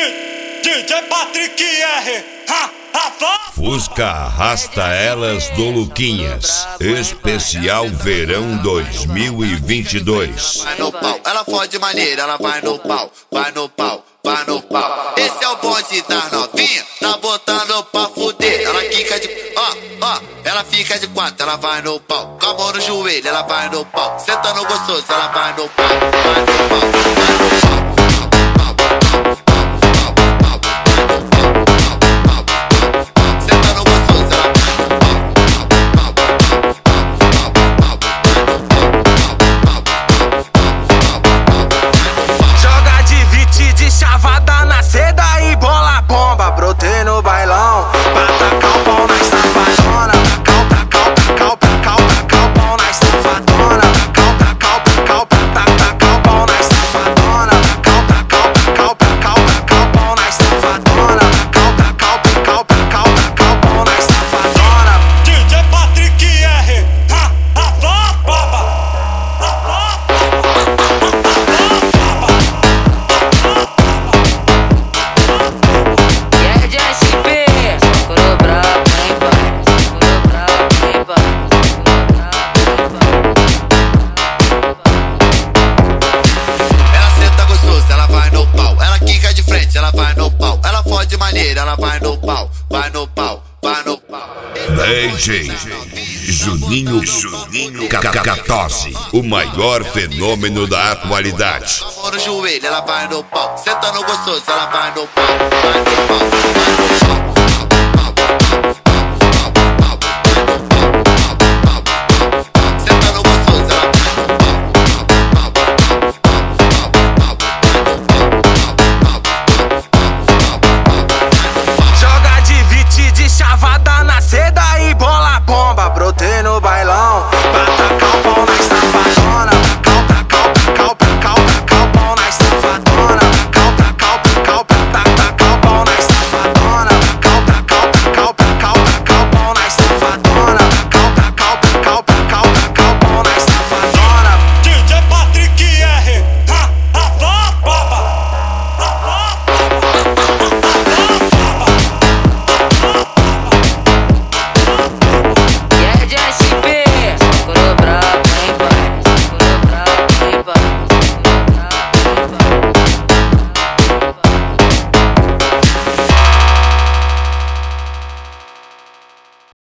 DJ Patrick R. Fusca arrasta elas do Luquinhas. Especial Verão 2022. Vai no pau, ela fode maneira, ela vai no pau, vai no pau, vai no pau. Esse é o bonde das novinha, tá botando pra fuder. Ela fica de ela fica de quatro, ela vai no pau. Com a mão no joelho, ela vai no pau. Sentando gostoso, ela vai no pau, vai no pau, vai no pau. Chavada na seda e bola bomba. Brotei no bailão pra tacar o pau nas safadona. Tacar o pau nas safadona. Tacar o pau nas safadona. Tacar o pau nas safadona. Tacar o pau nas safadona. DJ Patrick R. Ela vai no pau, ela fode maneira, ela vai no pau, vai no pau, vai no pau. DJ Juninho Cacatose, o maior fenômeno da atualidade. Com a mão no joelho, ela vai no pau. Sentando gostoso, ela vai no pau, vai no pau, vai no pau.